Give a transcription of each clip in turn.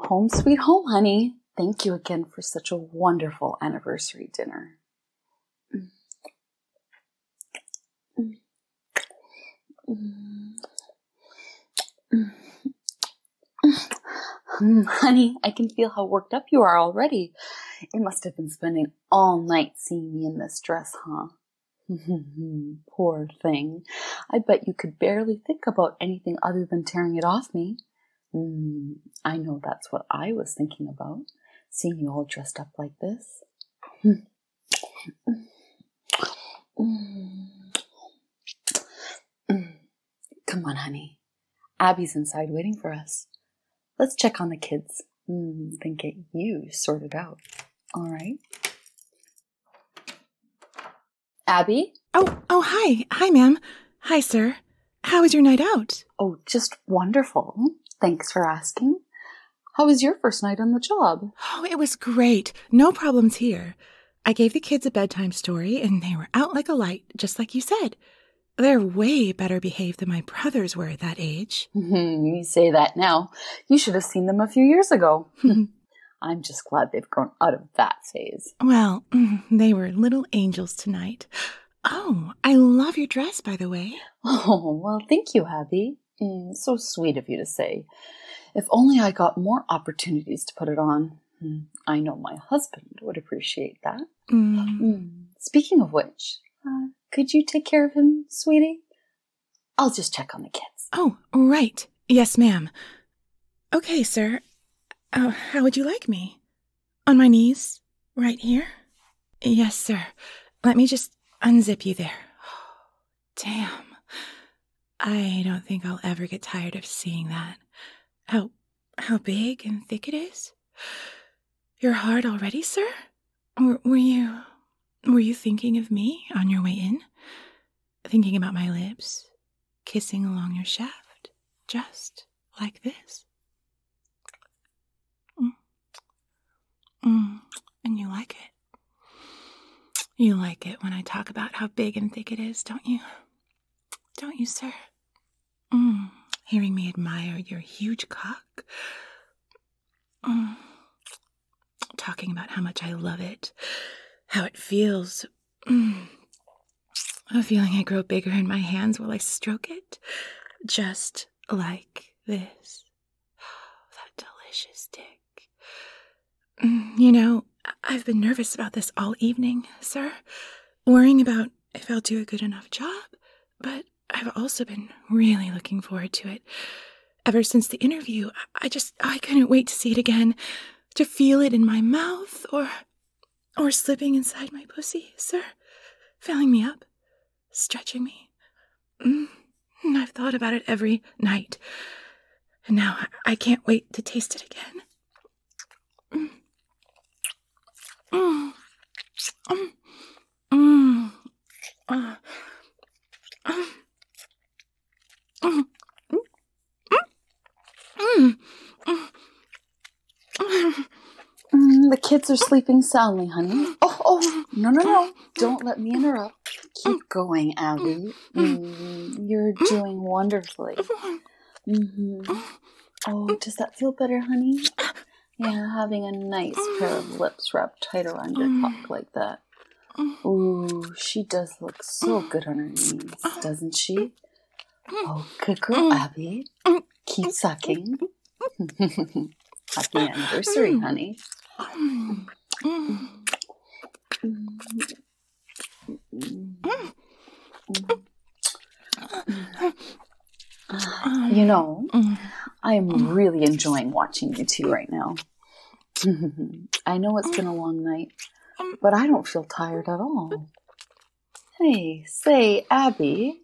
Home sweet home, honey. Thank you again for such a wonderful anniversary dinner. Honey, I can feel how worked up you are already. You must have been spending all night seeing me in this dress, huh? Poor thing. I bet you could barely think about anything other than tearing it off me. I know that's what I was thinking about, seeing you all dressed up like this. Come on, honey. Abby's inside waiting for us. Let's check on the kids, then get you sorted out. All right? Abby? Oh, hi. Hi, ma'am. Hi, sir. How was your night out? Oh, just wonderful. Thanks for asking. How was your first night on the job? Oh, it was great. No problems here. I gave the kids a bedtime story, and they were out like a light, just like you said. They're way better behaved than my brothers were at that age. You say that now. You should have seen them a few years ago. I'm just glad they've grown out of that phase. Well, they were little angels tonight. Oh, I love your dress, by the way. Oh, well, thank you, Abby. So sweet of you to say. If only I got more opportunities to put it on. I know my husband would appreciate that. Speaking of which, could you take care of him, sweetie? I'll just check on the kids. Oh, right. Yes, ma'am. Okay, sir. How would you like me? On my knees? Right here? Yes, sir. Let me just unzip you there. Damn. I don't think I'll ever get tired of seeing that. How big and thick it is? You're hard already, sir? Were you thinking of me on your way in? Thinking about my lips, kissing along your shaft, just like this? And you like it. You like it when I talk about how big and thick it is, don't you? Don't you, sir? Hearing me admire your huge cock. Talking about how much I love it. How it feels. A feeling I grow bigger in my hands while I stroke it. Just like this. That delicious dick. You know, I've been nervous about this all evening, sir. Worrying about if I'll do a good enough job. But I've also been really looking forward to it. Ever since the interview, I couldn't wait to see it again. To feel it in my mouth or slipping inside my pussy, sir. Filling me up. Stretching me. I've thought about it every night. And now I can't wait to taste it again. The kids are sleeping soundly, honey. Oh, no. Don't let me interrupt. Keep going, Abby. You're doing wonderfully. Oh, does that feel better, honey? Yeah, having a nice pair of lips wrapped tight around your cock like that. Ooh, she does look so good on her knees, doesn't she? Oh, good girl, Abby. Keep sucking. Happy anniversary, honey. You know, I am really enjoying watching you two right now. I know it's been a long night, but I don't feel tired at all. Hey, say, Abby.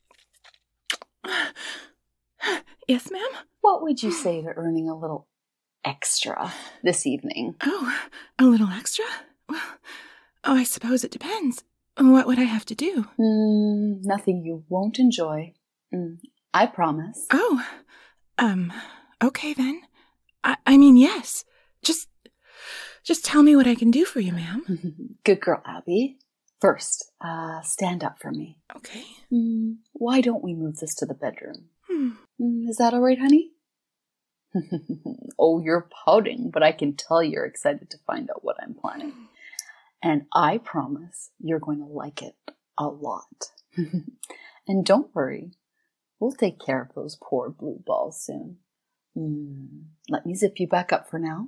Yes, ma'am? What would you say to earning a little extra this evening? Oh, a little extra? Well, I suppose it depends. What would I have to do? Nothing you won't enjoy. I promise. Oh, okay then. I mean, yes. Just tell me what I can do for you, ma'am. Good girl, Abby. First, stand up for me. Okay. Why don't we move this to the bedroom? Is that all right, honey? Oh, you're pouting, but I can tell you're excited to find out what I'm planning. And I promise you're going to like it a lot. And don't worry, we'll take care of those poor blue balls soon. Let me zip you back up for now.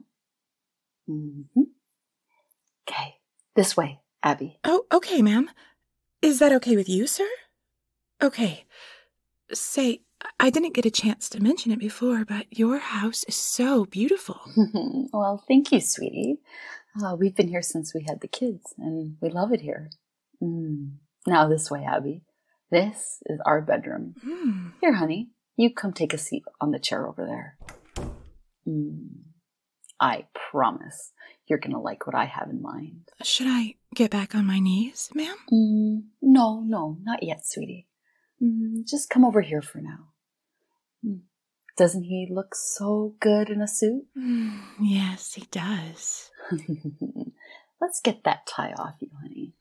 Okay, this way, Abby. Oh, okay, ma'am. Is that okay with you, sir? Okay. Say, I didn't get a chance to mention it before, but your house is so beautiful. Well, thank you, sweetie. We've been here since we had the kids, and we love it here. Now this way, Abby. This is our bedroom. Here, honey, you come take a seat on the chair over there. I promise you're going to like what I have in mind. Should I get back on my knees, ma'am? No, not yet, sweetie. Just come over here for now. Doesn't he look so good in a suit? Yes, he does. Let's get that tie off you, honey.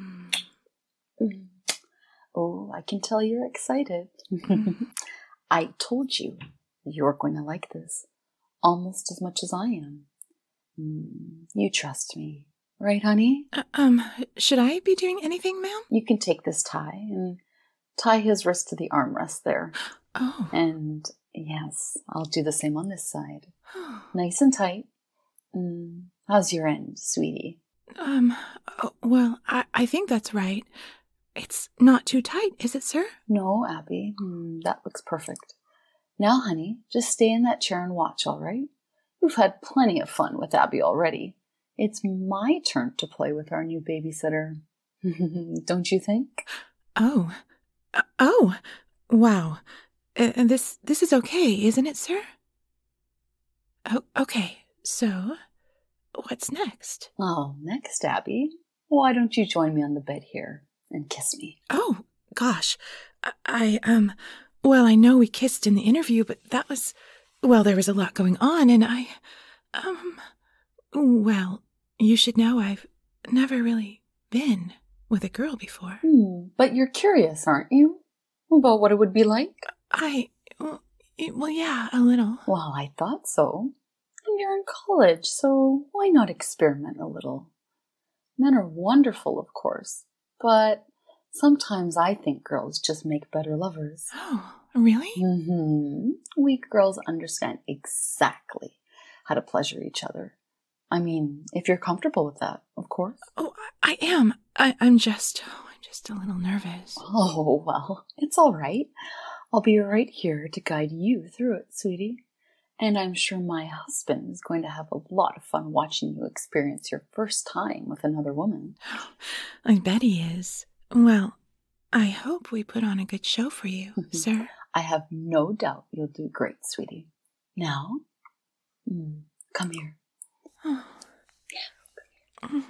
Oh, I can tell you're excited. I told you you're going to like this almost as much as I am. You trust me, right, honey? Should I be doing anything, ma'am? You can take this tie and tie his wrist to the armrest there. Oh. And yes, I'll do the same on this side. Nice and tight. How's your end, sweetie? Well, I think that's right. It's not too tight, is it, sir? No, Abby. That looks perfect. Now, honey, just stay in that chair and watch, all right? You've had plenty of fun with Abby already. It's my turn to play with our new babysitter. Don't you think? Oh, wow. This is okay, isn't it, sir? Oh, okay. So, what's next? Oh, next, Abby. Why don't you join me on the bed here and kiss me? Oh, gosh. Well, I know we kissed in the interview, but there was a lot going on, and well, you should know I've never really been with a girl before. But you're curious, aren't you? About what it would be like? Well, yeah, a little. Well, I thought so. And you're in college, so why not experiment a little? Men are wonderful, of course, but sometimes I think girls just make better lovers. Oh, really? We girls understand exactly how to pleasure each other. I mean, if you're comfortable with that, of course. Oh, I am. I'm just a little nervous. Oh, well, it's all right. I'll be right here to guide you through it, sweetie. And I'm sure my husband is going to have a lot of fun watching you experience your first time with another woman. I bet he is. Well, I hope we put on a good show for you, sir. I have no doubt you'll do great, sweetie. Now, come here. Oh. Yeah.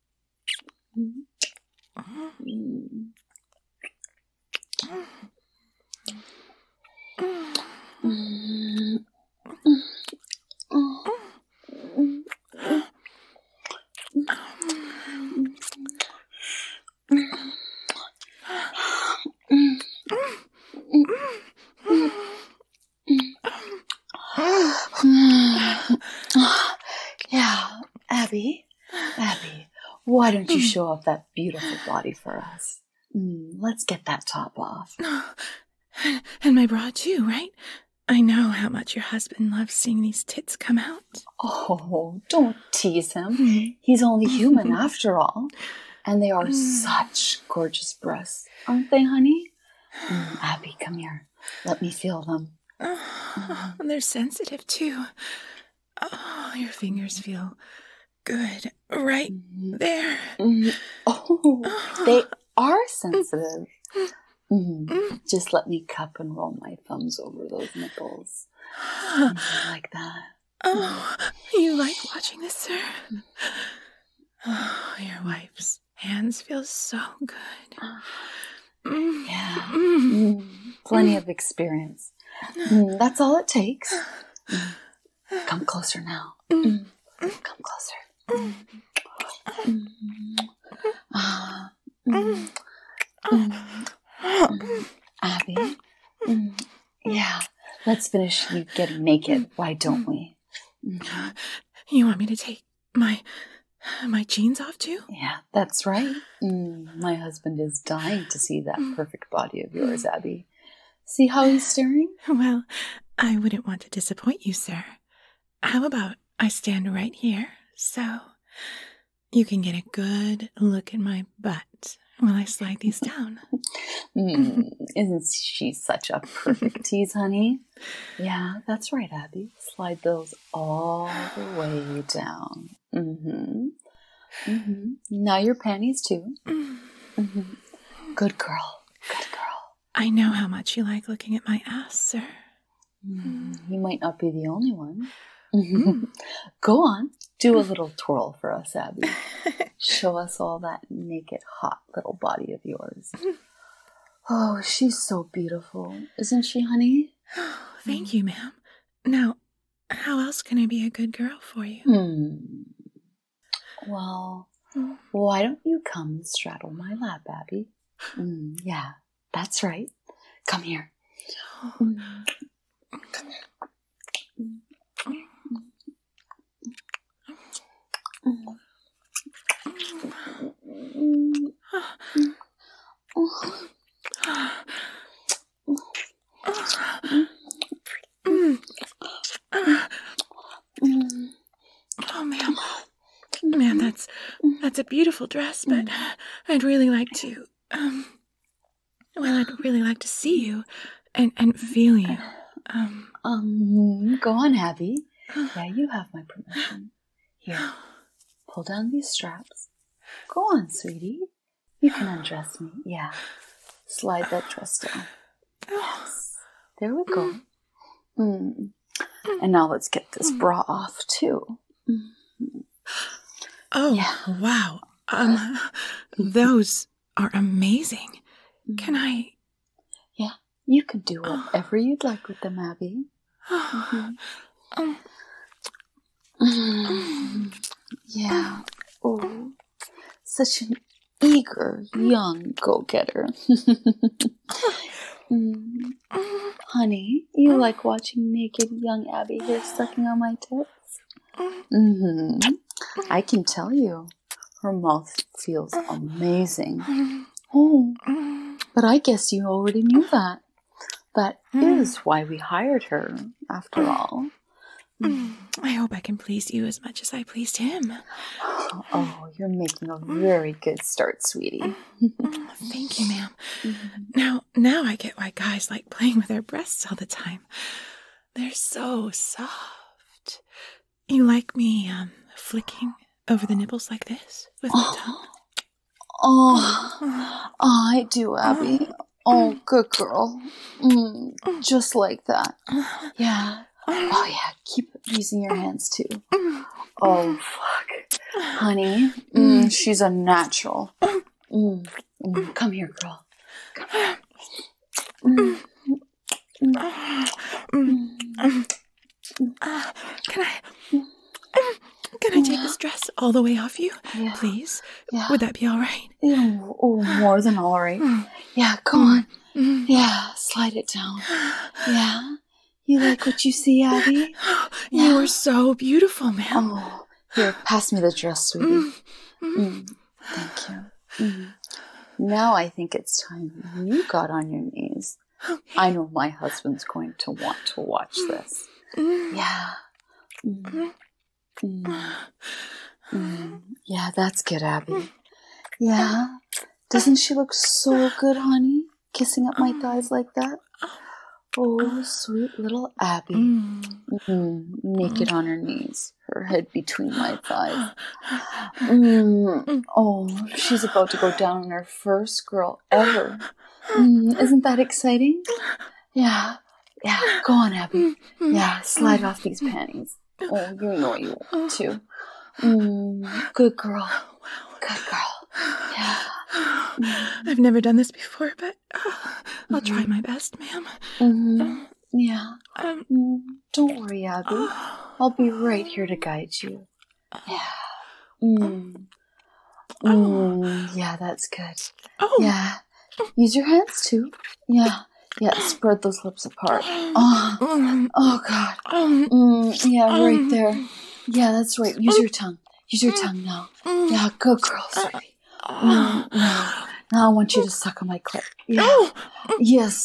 Yeah, Abby, why don't you show off that beautiful body for us? Let's get that top off. And my bra too, right? I know how much your husband loves seeing these tits come out. Oh, don't tease him. He's only human after all. And they are such gorgeous breasts, aren't they, honey? Abby, come here. Let me feel them. They're sensitive too. Oh, your fingers feel good right there. Oh, they are sensitive. Just let me cup and roll my thumbs over those nipples. Like that. Oh, you like watching this, sir? Oh, your wife's hands feel so good. Yeah. Plenty of experience. That's all it takes. Come closer now. Come closer. Abby, yeah, Let's finish you getting naked. Why don't we? You want me to take my jeans off too? Yeah, that's right. My husband is dying to see that perfect body of yours, Abby. See how he's staring? Well, I wouldn't want to disappoint you, sir. How about I stand right here so you can get a good look at my butt while I slide these down? Isn't she such a perfect tease, honey? Yeah, that's right, Abby. Slide those all the way down. Now your panties too. Good girl. Good girl. I know how much you like looking at my ass, sir. You might not be the only one. Go on. Do a little twirl for us, Abby. Show us all that naked, hot little body of yours. Oh, she's so beautiful. Isn't she, honey? Oh, thank you, ma'am. Now, how else can I be a good girl for you? Well, why don't you come and straddle my lap, Abby? Yeah, that's right. Come here. Come here. Oh, ma'am, that's a beautiful dress, but I'd really like to, I'd really like to see you and feel you. Go on, Abby. Yeah, you have my permission. Here, pull down these straps. Go on, sweetie. You can undress me. Yeah. Slide that dress down. Yes. There we go. And now let's get this bra off, too. Oh, yeah. Wow. Those are amazing. Can I? Yeah, you can do whatever you'd like with them, Abby. Yeah. Oh, such an eager young go-getter. Honey, you like watching naked young Abby here sucking on my tits? I can tell you, her mouth feels amazing. Oh, but I guess you already knew that. That is why we hired her, after all. I hope I can please you as much as I pleased him. Oh, you're making a very good start, sweetie. Thank you, ma'am. Now I get why guys like playing with their breasts all the time. They're so soft. You like me flicking over the nipples like this with my tongue? I do, Abby. Oh, good girl. Just like that. Yeah. Oh, yeah. Keep using your hands, too. Oh, fuck. Honey, she's a natural. Come here, girl. Come here. Can I take this dress all the way off you, please? Yeah. Would that be all right? Oh, more than all right. Yeah, go on. Yeah, slide it down. Yeah. You like what you see, Abby? You are so beautiful, ma'am. Oh, here, pass me the dress, sweetie. Thank you. Now I think it's time you got on your knees. Okay. I know my husband's going to want to watch this. Yeah. Yeah, that's good, Abby. Yeah. Doesn't she look so good, honey? Kissing up my thighs like that? Oh, sweet little Abby. Naked on her knees, her head between my thighs. Oh, she's about to go down on her first girl ever. Isn't that exciting? Yeah. Yeah, go on, Abby. Yeah, slide off these panties. Oh, you know you want to. Good girl. Good girl. Yeah. I've never done this before, but I'll try my best, ma'am. Yeah. Don't worry, Abby. I'll be right here to guide you. Yeah. Yeah, that's good. Yeah. Use your hands too. Yeah. Yeah, spread those lips apart. Oh God. Yeah, right there. Yeah, that's right. Use your tongue. Use your tongue now. Yeah, good girl, sweetie. Now I want you to suck on my clit. Yeah. Yes.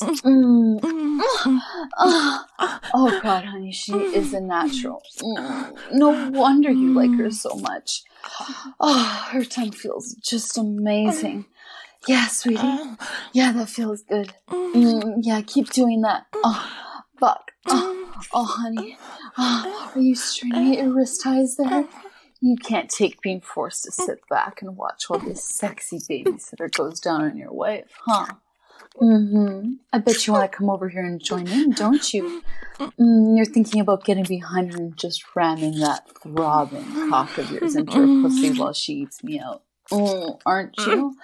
Oh God, honey, she is a natural. No wonder you like her so much. Oh, her tongue feels just amazing. Yeah, sweetie. Yeah, that feels good. Yeah, keep doing that. Oh, fuck. Oh, honey. Are you straining at your wrist ties there? You can't take being forced to sit back and watch while this sexy babysitter goes down on your wife, huh? I bet you want to come over here and join in, don't you? You're thinking about getting behind her and just ramming that throbbing cock of yours into her pussy while she eats me out. Aren't you?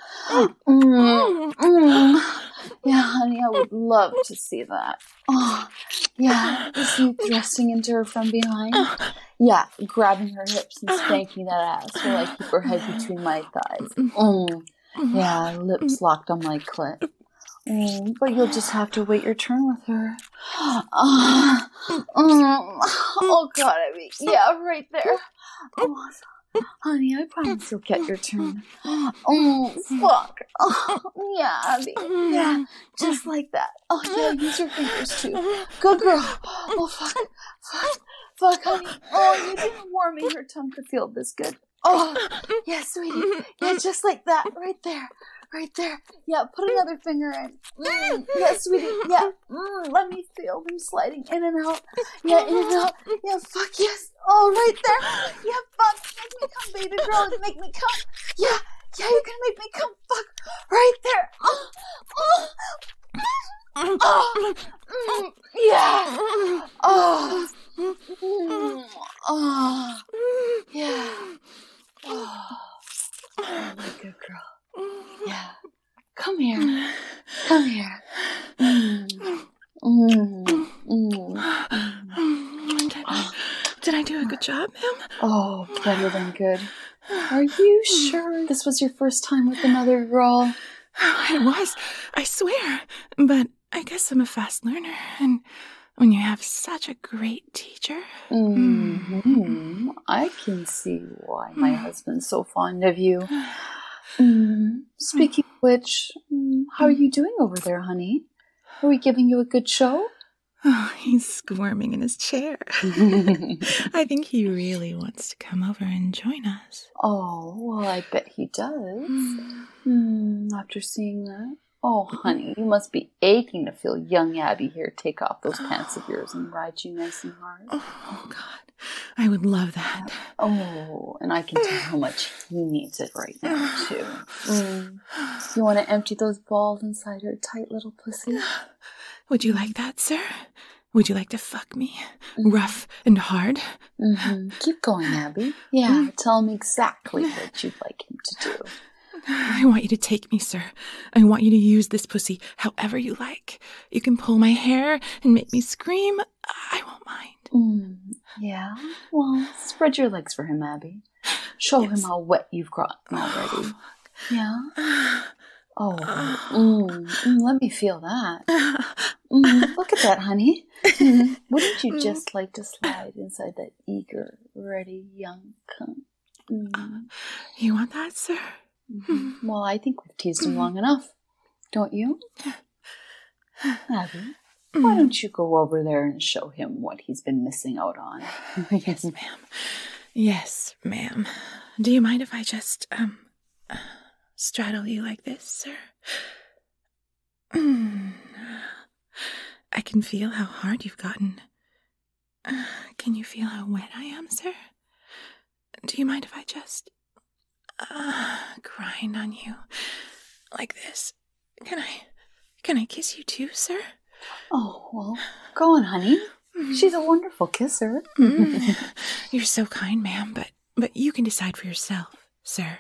Yeah, honey, I would love to see that. Oh, yeah, is you thrusting into her from behind? Yeah, grabbing her hips and spanking that ass while I keep her head between my thighs. Yeah, lips locked on my clit. But you'll just have to wait your turn with her. Oh God, I mean, yeah, right there. Oh, honey, I promise you'll get your turn. Fuck. Yeah, Abby. Yeah, just like that. Oh, yeah, use your fingers too. Good girl. Oh, fuck, honey. Oh, you didn't warn me your tongue could feel this good. Oh, yeah, sweetie. Yeah, just like that. Right there. Right there. Yeah, put another finger in. Yeah, sweetie. Yeah. Let me feel them sliding in and out. Yeah, in and out. Yeah, fuck yes. Oh, right there. Yeah, fuck. Make me come, baby girl. Make me come. Yeah, you're gonna make me come. Fuck. Right there. Yeah. Yeah. Oh, my good girl. Yeah. Come here. Come here. Did I do a good job, ma'am? Oh, better than good. Are you sure this was your first time with another girl? It was, I swear. But I guess I'm a fast learner, and when you have such a great teacher... I can see why my husband's so fond of you. Speaking of which, how are you doing over there, honey? Are we giving you a good show? Oh, he's squirming in his chair. I think he really wants to come over and join us. Oh, well, I bet he does. After seeing that. Oh, honey, you must be aching to feel young Abby here take off those pants of yours and ride you nice and hard. Oh, God. I would love that. Oh, and I can tell how much he needs it right now, too. You want to empty those balls inside her tight little pussy? Would you like that, sir? Would you like to fuck me? Rough and hard? Keep going, Abby. Yeah, tell him exactly what you'd like him to do. I want you to take me, sir. I want you to use this pussy however you like. You can pull my hair and make me scream. I won't mind. Yeah? Well, spread your legs for him, Abby. Show him how wet you've gotten already. Yeah? Oh, let me feel that. Look at that, honey. Wouldn't you just like to slide inside that eager, ready young cunt? You want that, sir? Well, I think we've teased him long enough. Don't you? Abby, why don't you go over there and show him what he's been missing out on? Yes, ma'am. Yes, ma'am. Do you mind if I just, straddle you like this, sir? I can feel how hard you've gotten. Can you feel how wet I am, sir? Do you mind if I just grind on you like this? Can I kiss you too, sir? Oh, well, go on, honey. She's a wonderful kisser. You're so kind, ma'am, but you can decide for yourself, sir.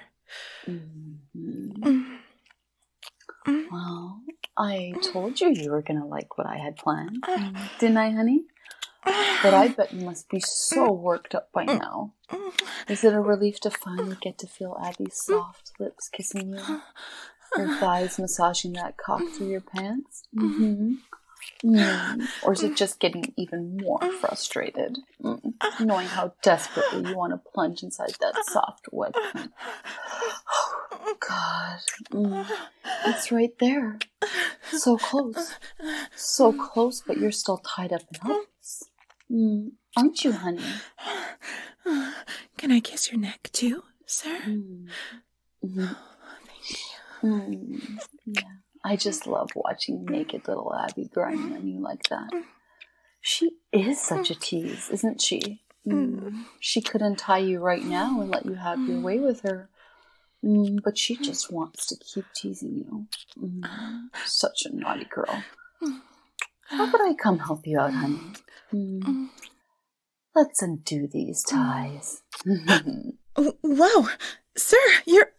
Well, I told you were going to like what I had planned. Didn't I, honey? But I bet you must be so worked up by now. Is it a relief to finally get to feel Abby's soft lips kissing you? Her thighs massaging that cock through your pants? Or is it just getting even more frustrated? Knowing how desperately you want to plunge inside that soft, wet cunt. Oh, God. It's right there. So close. So close, but you're still tied up in hooks. Aren't you, honey? Can I kiss your neck too, sir? Thank you. Yeah. I just love watching naked little Abby grinding on you like that. She is such a tease, isn't she? She could untie you right now and let you have your way with her. But she just wants to keep teasing you. Such a naughty girl. How about I come help you out, honey? Let's undo these ties. Whoa, sir, you're...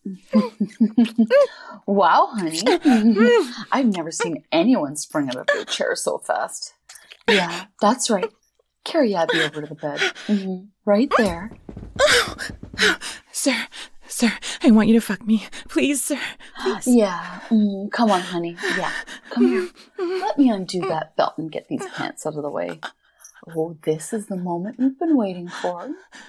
Wow, honey. I've never seen anyone spring out of their chair so fast. Yeah, that's right. Carry Abby over to the bed. Right there. Sir, I want you to fuck me. Please, sir. Please. Yeah. Come on, honey. Yeah. Come here. Let me undo that belt and get these pants out of the way. Oh, this is the moment we've been waiting for.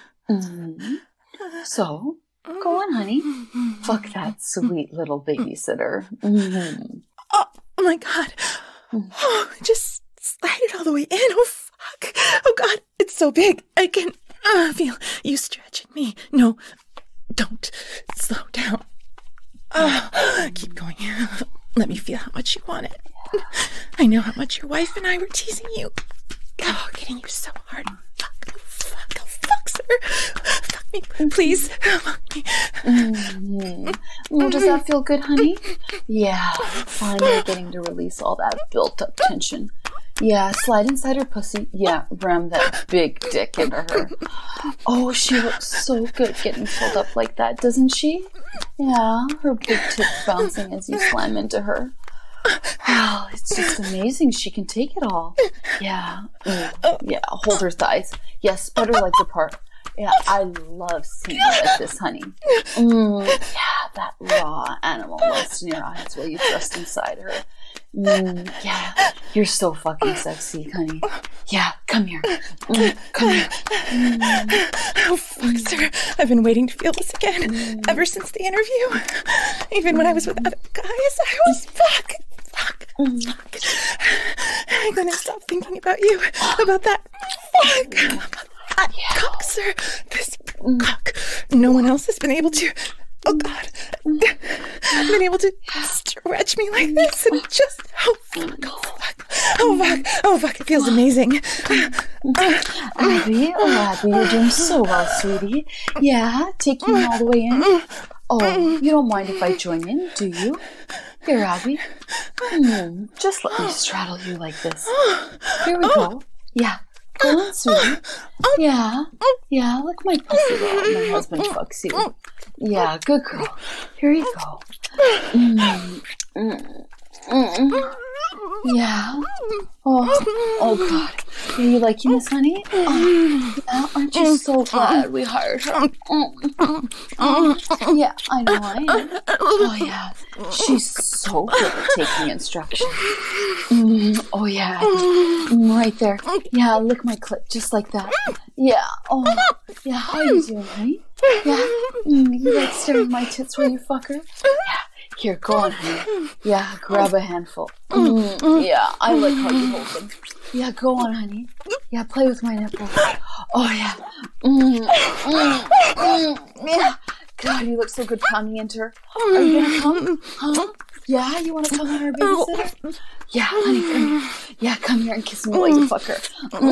So, go on, honey. Fuck that sweet little babysitter. Oh, my God. Oh, just slide it all the way in. Oh, fuck. Oh, God. It's so big. I can feel you stretching me. No, don't. Slow down. Keep going. Let me feel how much you want it. I know how much your wife and I were teasing you. Oh, getting you so hard. Fuck, sir. Fuck me, please. Fuck me. Does that feel good, honey? Yeah, finally getting to release all that built-up tension. Yeah, slide inside her pussy. Yeah, ram that big dick into her. Oh, she looks so good getting filled up like that, doesn't she? Yeah, her big tits bouncing as you slam into her. Wow, it's just amazing she can take it all. Yeah. Yeah, hold her thighs. Yeah, spread her legs apart. Yeah, I love seeing you like this, honey. Yeah, that raw animal lust in your eyes while you thrust inside her. Yeah, you're so fucking sexy, honey. Yeah, come here. Come here. Oh, fuck, sir. I've been waiting to feel this again ever since the interview. Even when I was with other guys, I was fuck. I couldn't stop thinking about you, about that cock, sir. This cock. No one else has been able to, oh God, been able to stretch me like this and just, oh fuck, it feels amazing. Abby, you're doing so well, sweetie. Yeah, taking me all the way in. Oh, you don't mind if I join in, do you? Here, Abby. Just let me straddle you like this. Here we go. Yeah, go on, sweetie. Yeah, look my pussy while my husband fucks you. Yeah, good girl. Here you go. Yeah. Oh God. Are you liking this, honey? Yeah, aren't you so glad we hired her? Yeah, I know I am. Oh yeah, she's so good at taking instruction. Oh yeah, right there. Yeah, lick my clit just like that. Yeah. Oh yeah. How you doing, honey? Yeah. You like staring at my tits when you fuck her? Yeah. Here, go on, honey. Yeah, grab a handful. Yeah, I like how you hold them. Yeah, go on, honey. Yeah, play with my nipples. Oh, yeah. Yeah. God, you look so good pounding into her. Are you gonna come? Huh? Yeah, you wanna come on our babysitter? Yeah, honey, come here. Yeah, come here and kiss me while you fuck her.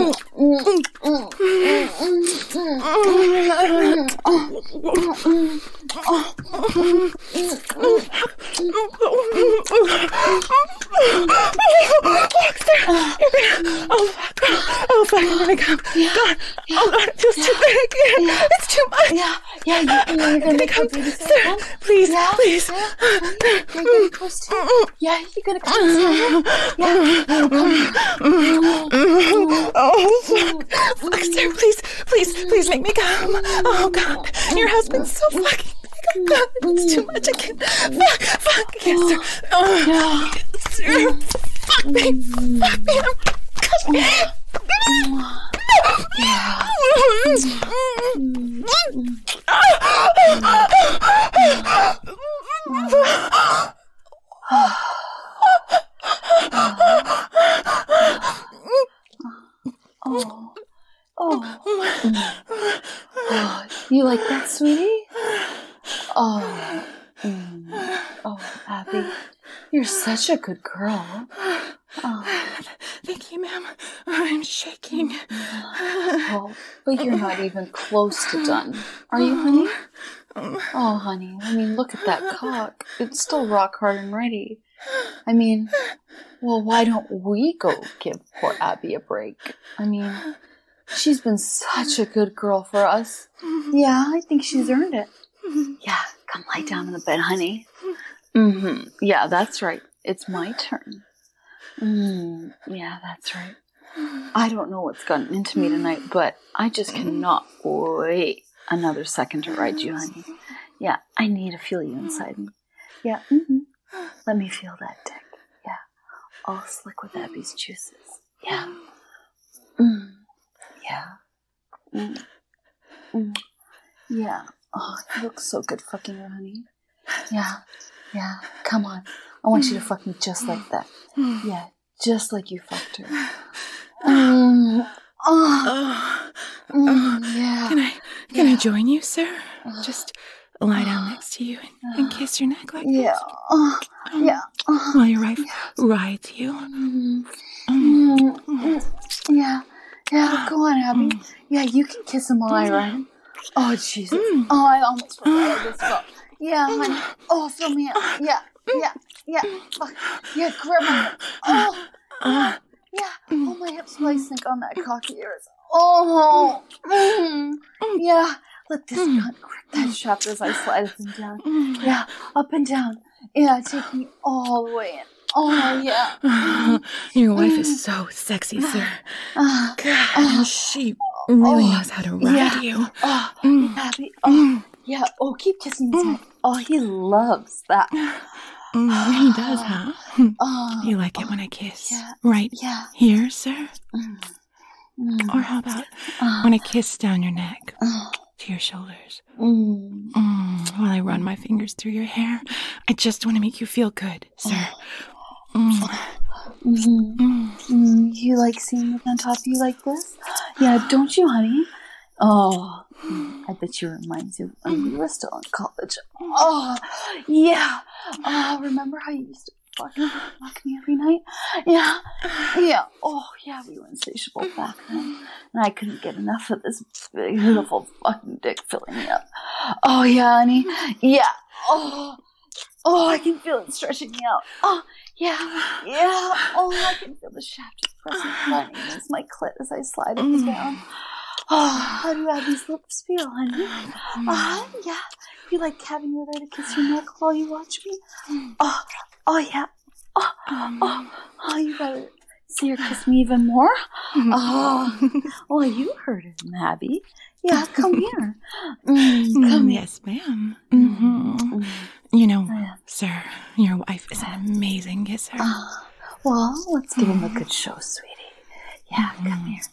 Oh fuck, I'm gonna come. God, oh God, it feels too big. It's too much. You're gonna come, sir. Please. You're getting close to it. Yeah, you're gonna come inside. Yeah, come here. Oh fuck, sir, please make me come. Oh God, your husband's so fucking big. Oh God, it's too much. I can't. Fuck, yes, sir. Oh, sir. Fuck me! Fuck me! Yeah. Oh, you like that, sweetie? Oh, Abby, you're such a good girl. Thank you, ma'am. I'm shaking. Oh, but you're not even close to done. Are you, honey? Oh, honey, I mean, look at that cock. It's still rock hard and ready. I mean, well, why don't we go give poor Abby a break? I mean, she's been such a good girl for us. Yeah, I think she's earned it. Yeah, come lie down in the bed, honey. Yeah, that's right. It's my turn. Yeah, that's right. I don't know what's gotten into me tonight, but I just cannot wait another second to ride you, honey. Yeah, I need to feel you inside me. Yeah, Let me feel that dick. Yeah, all slick with Abby's juices. Yeah. Yeah. Yeah. Oh, you look so good fucking her, honey. Yeah. Come on. I want you to fuck me just like that. Yeah, just like you fucked her. Yeah. Can I join you, sir? Just lie down next to you and kiss your neck like this. Yeah. While your wife rides you. Yeah. Go on, Abby. Yeah, you can kiss him while I ride him. Oh, Jesus. Oh, I almost forgot this spot. Yeah, honey. Oh, fill me up. Yeah. Fuck. Yeah, grab my hips. Yeah. Oh, my hips really sink on that cocky ears. Oh. Yeah. Let this cunt grip that shaft as I slide up and down. Yeah, up and down. Yeah, take me all the way in. Oh, yeah. Your wife is so sexy, sir. God, she really knows how to ride you. Happy. Yeah. Oh, keep kissing his neck. Oh, he loves that. He does, huh? You like it when I kiss right here, sir? Or how about when I kiss down your neck to your shoulders? While I run my fingers through your hair. I just want to make you feel good, sir. You like seeing me on top of you like this? Yeah, don't you, honey? Oh, I bet you reminds you when we were still in college. Oh, yeah. Oh, remember how you used to fuck me every night? Yeah. Oh, yeah, we were insatiable back then. And I couldn't get enough of this beautiful fucking dick filling me up. Oh, yeah, honey. Yeah. Oh, I can feel it stretching me out. Oh, yeah. Oh, I can feel the shaft just pressing flat against my clit as I slide up and down. Oh, how do Abby's lips feel, honey? Yeah. You like having her there to kiss your neck while you watch me? Oh, yeah. Oh, you rather see her kiss me even more? Oh, you heard it, Abby. Yeah, come here. Come here. Yes, ma'am. You know, sir, your wife is an amazing kisser. Well, let's give him a good show, sweetie. Yeah, come here.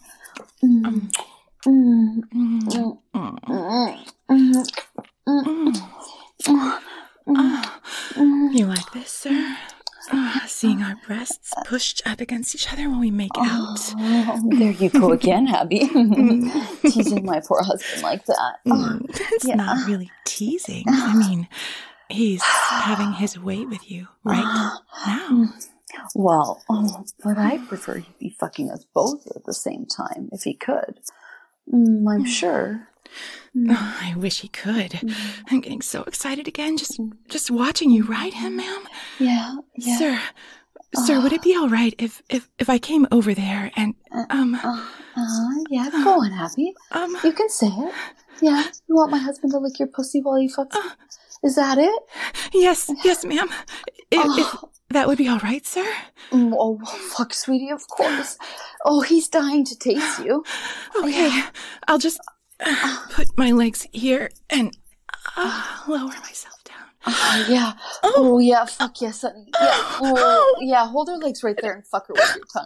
You like this, sir? Seeing our breasts pushed up against each other when we make out. There you go again, Abby. Teasing my poor husband like that. It's not really teasing. I mean, he's having his way with you right now. Well, but I prefer he'd be fucking us both at the same time, if he could. I'm sure. I wish he could. I'm getting so excited again, just watching you ride him, ma'am. Yeah. Sir, would it be all right if I came over there and yeah, go on, Abby. You can say it. Yeah, you want my husband to lick your pussy while you fuck? Is that it? Yes, ma'am. If that would be all right, sir? Oh, well, fuck, sweetie, of course. Oh, he's dying to taste you. Okay, yeah. I'll just put my legs here and lower myself down. Yeah. Oh, yeah. Fuck yes, honey. Yeah. Oh, yeah. Hold her legs right there and fuck her with your tongue.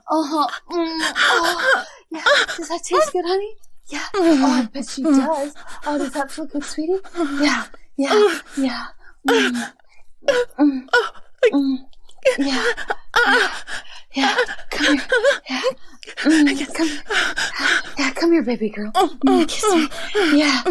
Oh, yeah. Does that taste good, honey? Yeah. Oh, I bet she does. Oh, does that feel good, sweetie? Yeah. Yeah. Yeah. Yeah. Yeah. Come here. Yeah. Come here. Yeah, come here, baby girl. Kiss me. Yeah.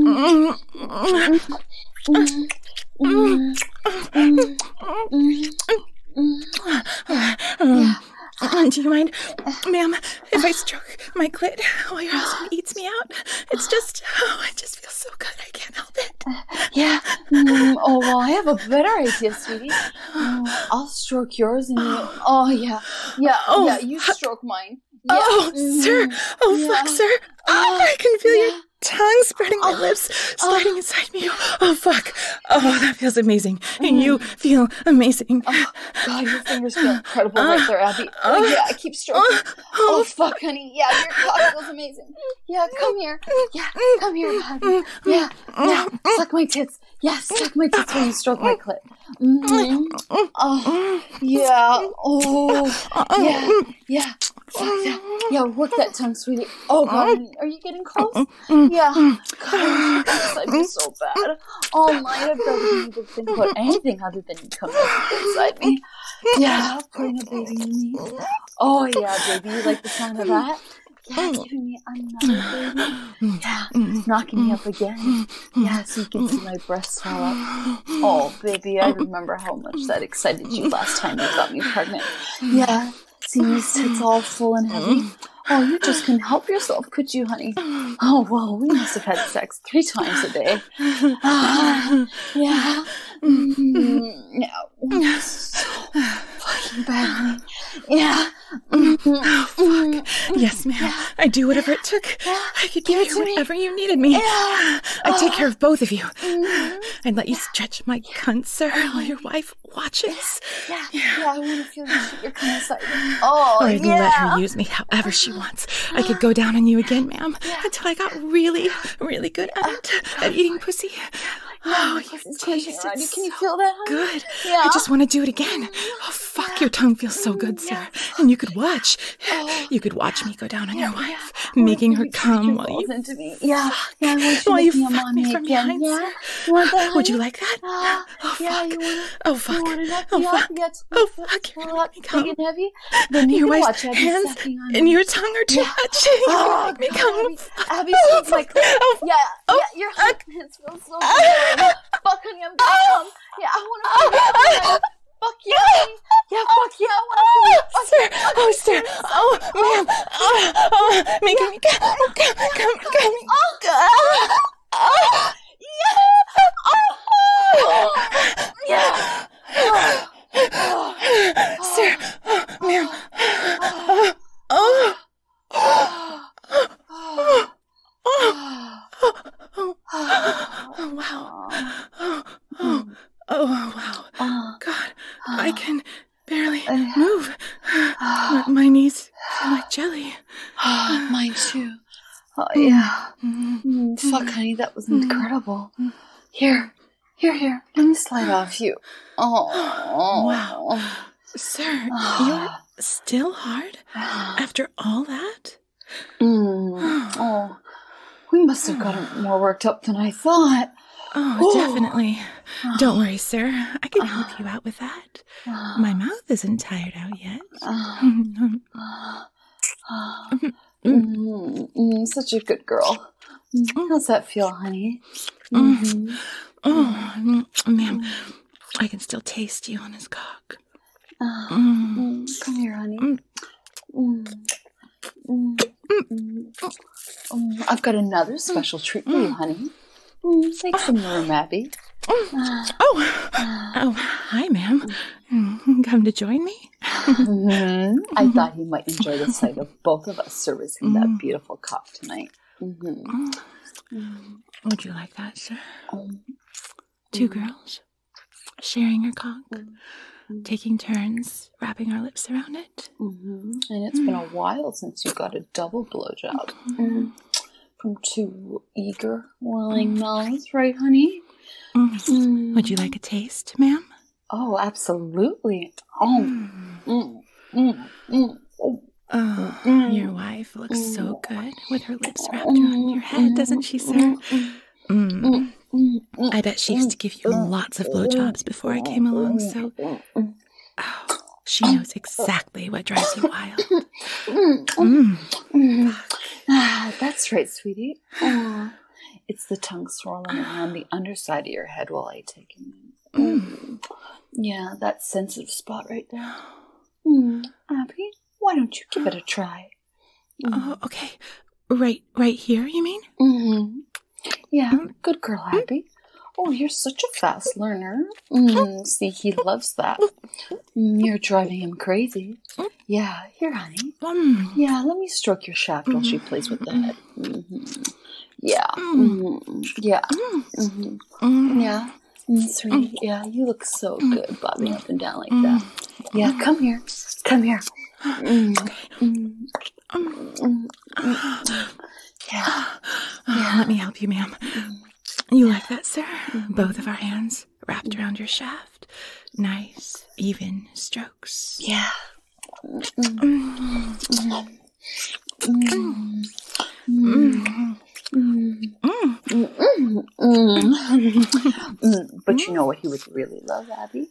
Do you mind, ma'am, if I stroke my clit while your husband eats me out? It just feels so good. I can't help it. Yeah. Oh, well, I have a better idea, sweetie. I'll stroke yours and you... Oh, yeah. Yeah, yeah, you stroke mine. Yeah. Sir. Fuck, sir. I can feel your tongue spreading my lips, sliding inside me. Oh, fuck. Oh, that feels amazing. And you feel amazing. Oh, God, your fingers feel incredible right there, Abby. Oh, yeah, I keep stroking. Oh, fuck, honey. Yeah, your cock feels amazing. Yeah, come here. Yeah, come here, Abby. Yeah, suck my tits. Yeah, suck my tits when you stroke my clit. Oh, yeah. Oh, yeah. Fuck that. Yeah, work that tongue, sweetie. Oh, God, are you getting close? Yeah. God, inside me so bad. All night I've been able to think about anything other than you coming inside me. Yeah, putting a baby in me. Oh, yeah, baby, you like the sound of that? Yeah, giving me another baby. Yeah, knocking me up again. Yeah, so you can see my breasts swell up. Oh, baby, I remember how much that excited you last time you got me pregnant. Yeah, seeing these tits all full and heavy. Oh, you just couldn't help yourself, could you, honey? Oh, well, we must have had sex 3 times a day. Yeah. Yeah. So fucking bad, honey. Yeah. Oh, fuck. Yes, ma'am. Yeah. I'd do whatever it took. Yeah. I could give you whatever you needed me. Yeah. I'd take care of both of you. I'd let you stretch my cunt, sir, while your wife watches. Yeah. I want to feel you shoot your cunt inside me. Oh, Or I'd let her use me however she wants. I could go down on you again, ma'am, until I got really, really good at it, at eating pussy. Oh, you taste it. Can you feel that, honey? Good. Yeah. I just want to do it again. Oh, fuck, your tongue feels so good, sir. And you could watch. You could watch me go down on your wife, making her come while you... into me. Yeah, I want While you you fuck me from behind, sir. You want that, honey? Would you like that? Oh, Yeah, you want it? Oh, fuck. You want it up? Oh, Yeah, fuck. yeah, Oh, fuck. You're gonna make me come. big and heavy? Then you Your can wife's watch Abby hands sucking on and me. your tongue are too much. You're Oh, gonna make me come. Abby, suck my clit. Yeah, your hands feel so good. Fuck, honey, I'm gonna come. Yeah, I want to feel it. Fuck yeah, honey. Yeah, fuck yeah, I want to feel it. Fuck Sir, yeah. oh, sir, oh, ma'am, making me come, sir, ma'am, wow, God, I can barely move. My knees feel like jelly. Mine too. Oh, yeah. Fuck, honey, that was incredible. Here. Let me slide off you. Oh. Wow. Sir, you're still hard after all that? Oh. We must have gotten more worked up than I thought. Oh, definitely. Don't worry, sir. I can help you out with that. My mouth isn't tired out yet. Such a good girl. How's that feel, honey? Oh, ma'am, I can still taste you on his cock. Come here, honey. I've got another special treat for you, honey. Take some room, Abby. Oh, hi, ma'am. Come to join me? I thought you might enjoy the sight of both of us servicing that beautiful cock tonight. Would you like that, sir? 2 girls sharing your cock, taking turns wrapping our lips around it. And it's been a while since you got a double blowjob from 2 eager, willing mouths, right, honey? Would you like a taste, ma'am? Oh, absolutely. Oh, Your wife looks so good with her lips wrapped around your head, doesn't she, sir? I bet she used to give you lots of blowjobs before I came along, so... Oh, she knows exactly what drives you wild. That's right, sweetie. It's the tongue swirling around the underside of your head while I take it in. Yeah, that sensitive spot right there. Abby, why don't you give it a try? Oh, okay. Right here, you mean? Yeah, good girl, Abby. Oh, you're such a fast learner. See, he loves that. You're driving him crazy. Yeah, here, honey. Yeah, let me stroke your shaft while she plays with the head. Yeah. Yeah. Yeah. Sweetie, yeah, you look so good bobbing up and down like that. Yeah, come here. Come here. Yeah. Let me help you, ma'am. You like that, sir? Both of our hands wrapped around your shaft. Nice, even strokes. Yeah. But you know what he would really love, Abby?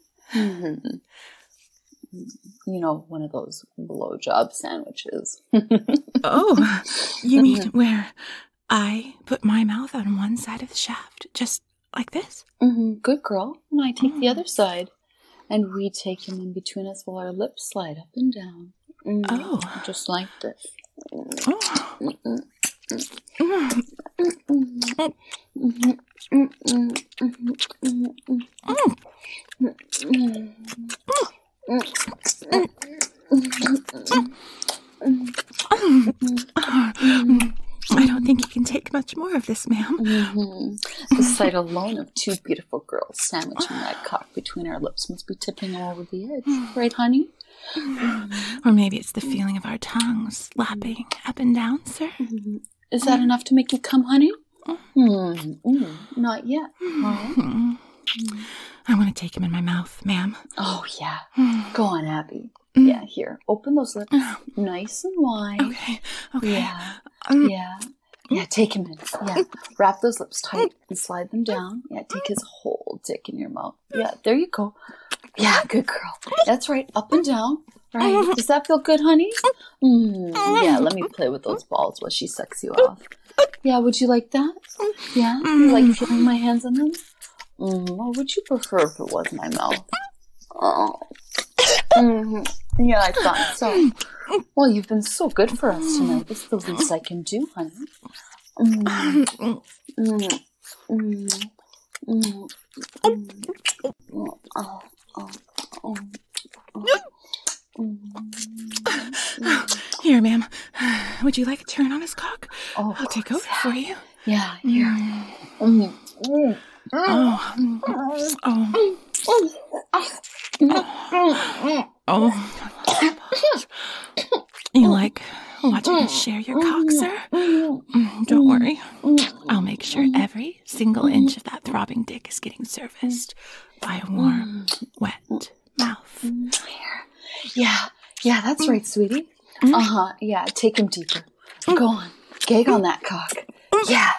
You know, one of those blowjob sandwiches. Oh, you mean where I put my mouth on one side of the shaft, just like this? Good girl. And I take the other side. And we take him in between us while our lips slide up and down. Just like this. I don't think you can take much more of this, ma'am. The sight alone of two beautiful girls sandwiching that cock between our lips must be tipping all over the edge. Right, honey? Or maybe it's the feeling of our tongues lapping up and down, sir. Is that enough to make you come, honey? Not yet. I want to take him in my mouth, ma'am. Oh, yeah. Go on, Abby. Yeah, here. Open those lips. Nice and wide. Okay. Yeah, take him in. Yeah, wrap those lips tight and slide them down. Yeah, take his whole dick in your mouth. Yeah, there you go. Yeah, good girl. That's right. Up and down. Right. Does that feel good, honey? Yeah, let me play with those balls while she sucks you off. Yeah, would you like that? Yeah? You like feeling my hands on them? Or would you prefer if it was my mouth? Oh. Yeah, I thought so. Well, you've been so good for us tonight. It's the least I can do, honey. Here, ma'am. Would you like a turn on his cock? Oh, I'll take over for you. Yeah, here. You like watching us share your cock, sir? Don't worry. I'll make sure every single inch of that throbbing dick is getting serviced by a warm, wet mouth. Yeah, that's right, sweetie. Yeah, take him deeper. Go on, gag on that cock. Yeah.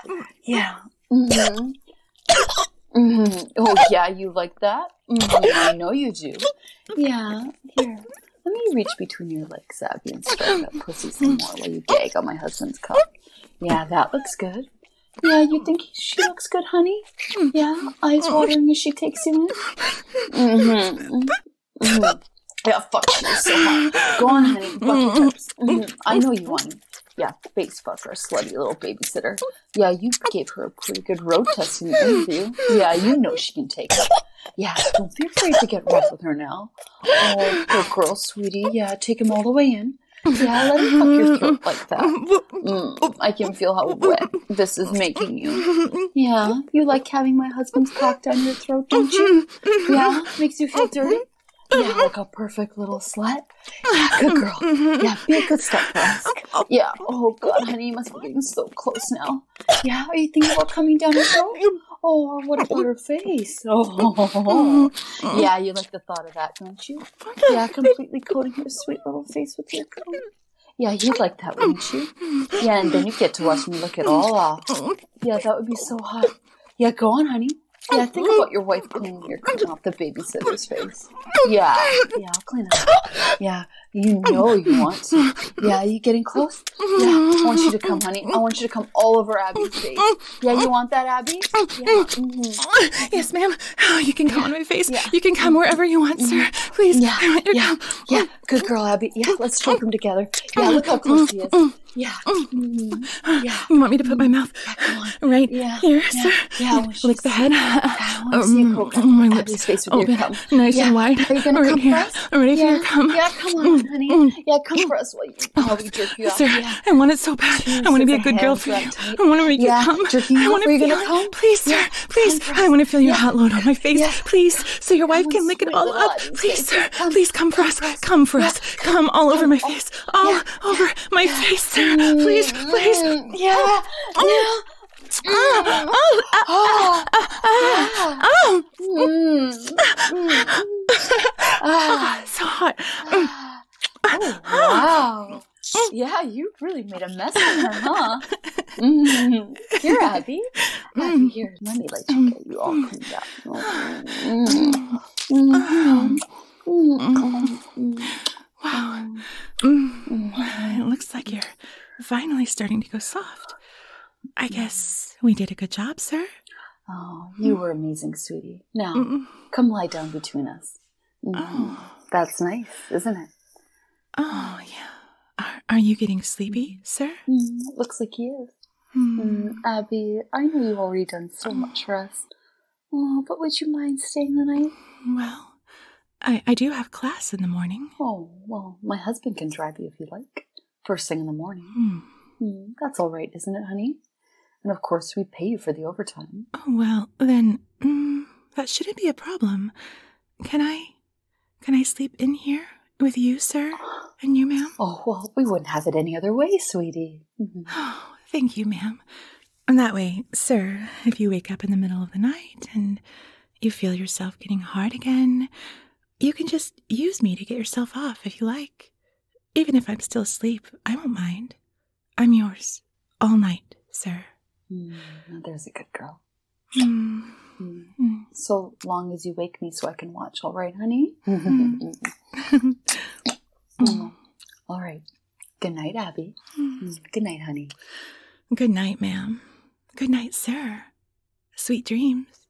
Oh, yeah, you like that? I know you do. Yeah, here. Let me reach between your legs, Abby, and stroke that pussy some more while you gag on my husband's cock. Yeah, that looks good. Yeah, you think she looks good, honey? Yeah, eyes watering as she takes you in? Yeah, fuck, she's so hot. Go on, honey, fuck your hips. I know you want to. Yeah, face fuck her, slutty little babysitter. Yeah, you gave her a pretty good road test in the interview. Yeah, you know she can take it. Yeah, don't be afraid to get rough with her now. Oh, poor girl, sweetie. Yeah, take him all the way in. Yeah, let him fuck your throat like that. I can feel how wet this is making you. Yeah, you like having my husband's cock down your throat, don't you? Yeah, makes you feel dirty? Yeah, like a perfect little slut. Yeah, good girl. Yeah, be a good step for us. Yeah, oh God, honey, you must be getting so close now. Yeah, are you thinking about coming down your throat? Oh, what about her face? Oh, yeah, you like the thought of that, don't you? Yeah, completely coating her sweet little face with your coat. Yeah, you'd like that, wouldn't you? Yeah, and then you get to watch me lick it all off. Yeah, that would be so hot. Yeah, go on, honey. Yeah, think about your wife cleaning your cum off the babysitter's face. Yeah, I'll clean it up. Yeah, you know you want to. Yeah, you getting close? Yeah, I want you to come, honey. I want you to come all over Abby's face. Yeah, you want that, Abby? Yeah. Yes, ma'am. Oh, you can come on my face. Yeah. You can come wherever you want, sir. Please, I want your cum. Yeah, good girl, Abby. Yeah, let's stroke them together. Yeah, look how close he is. Yeah. Yeah. You want me to put my mouth right here, sir? Yeah. Lick the head. I want to see you coat my lips Abby's face with your cum. Nice and wide. Are you going to come for us? I'm ready for your cum. Yeah, come on, honey. Yeah, come for us while we jerk you off. Sir, I want it so bad. I want to be a good girl for you. I want to make you come. I want to feel it. Please, sir. Please. I want to feel your hot load on my face. Please. So your wife can lick it all up. Please, sir. Please come for us. Come for us. Come all over my face. All over my face, sir. Please. Yeah. So hot. Oh, wow. Yeah, you really made a mess of her, huh? Here, Abby. Abby, here. Let me let you get you all cleaned up. Wow. It looks like you're finally starting to go soft. I guess we did a good job, sir. Oh, you were amazing, sweetie. Now, come lie down between us. That's nice, isn't it? Oh, yeah. Are you getting sleepy, sir? Looks like he is. Abby, I know you've already done so much for us. Oh, but would you mind staying the night? Well, I do have class in the morning. Oh, well, my husband can drive you if you like. First thing in the morning. That's all right, isn't it, honey? And of course, we pay you for the overtime. Oh, well, then, that shouldn't be a problem. Can I sleep in here with you, sir? And you, ma'am? Oh, well, we wouldn't have it any other way, sweetie. Oh, thank you, ma'am. And that way, sir, if you wake up in the middle of the night and you feel yourself getting hard again, you can just use me to get yourself off if you like. Even if I'm still asleep, I won't mind. I'm yours all night, sir. There's a good girl. So long as you wake me so I can watch, all right, honey? All right. Good night, Abby. Good night, honey. Good night, ma'am. Good night, sir. Sweet dreams.